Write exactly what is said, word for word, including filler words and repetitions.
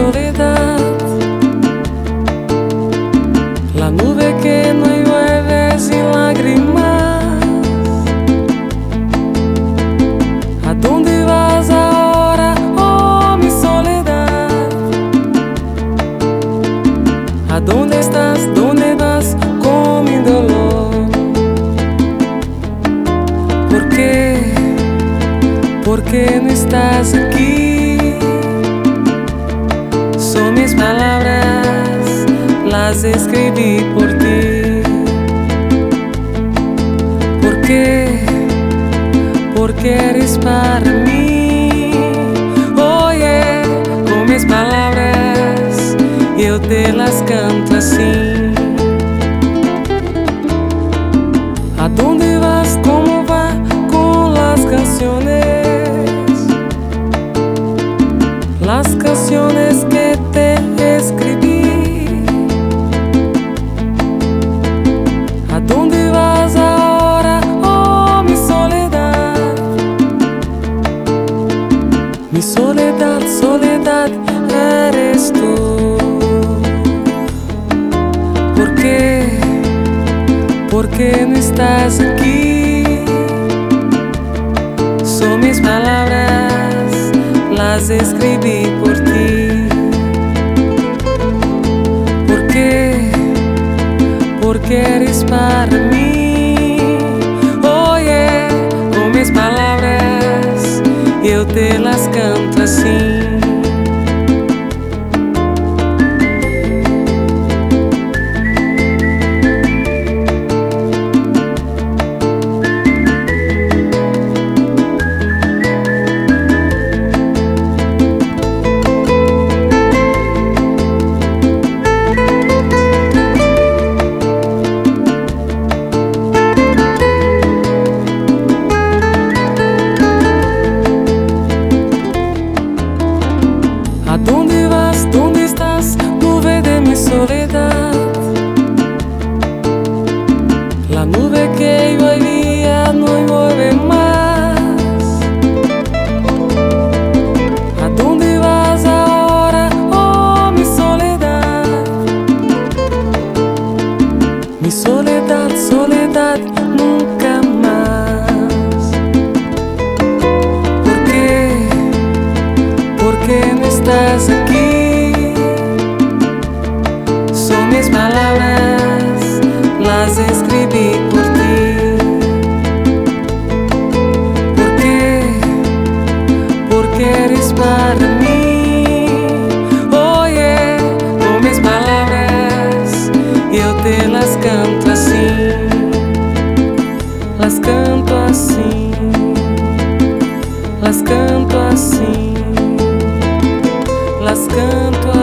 soledad, la nube que no llueve sin lágrimas. ¿A dónde vas ahora, oh mi soledad? ¿A dónde estás? ¿Dónde vas con mi dolor? ¿Por qué? ¿Por qué no estás aquí? Son mis palabras, las escribí por ti. ¿Por qué? Porque eres para mí. Oye, con mis palabras yo te las canto así. ¿A dónde vas? ¿Cómo va con las canciones? Las canciones que te escribí. ¿A dónde vas ahora, oh mi soledad? Mi soledad, soledad, eres tú. ¿Por qué? ¿Por qué no estás aquí? Son mis palabras, las escribí por ti. ¿Por qué? Porque eres para mí. Oye, con mis palabras yo te las canto así. ¿A dónde vas? ¿Dónde estás? Nube de mi soledad, la nube que yo había no llueve más. ¿A dónde vas ahora, oh mi soledad? Mi soledad, soledad, nunca más. ¿Por qué? ¿Por qué no estás aquí? Son mis palabras, las escribí por ti. ¿Por qué? Porque eres para mí. Oye, con mis palabras yo te las canto así. Las canto así. Las canto así. Las canto